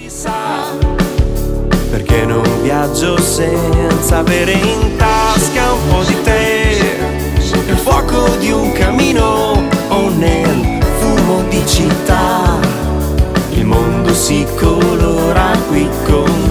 sa, perché non viaggio senza avere in tasca un po' di te, nel fuoco di un camino o nel fumo di città. Il mondo si colora qui con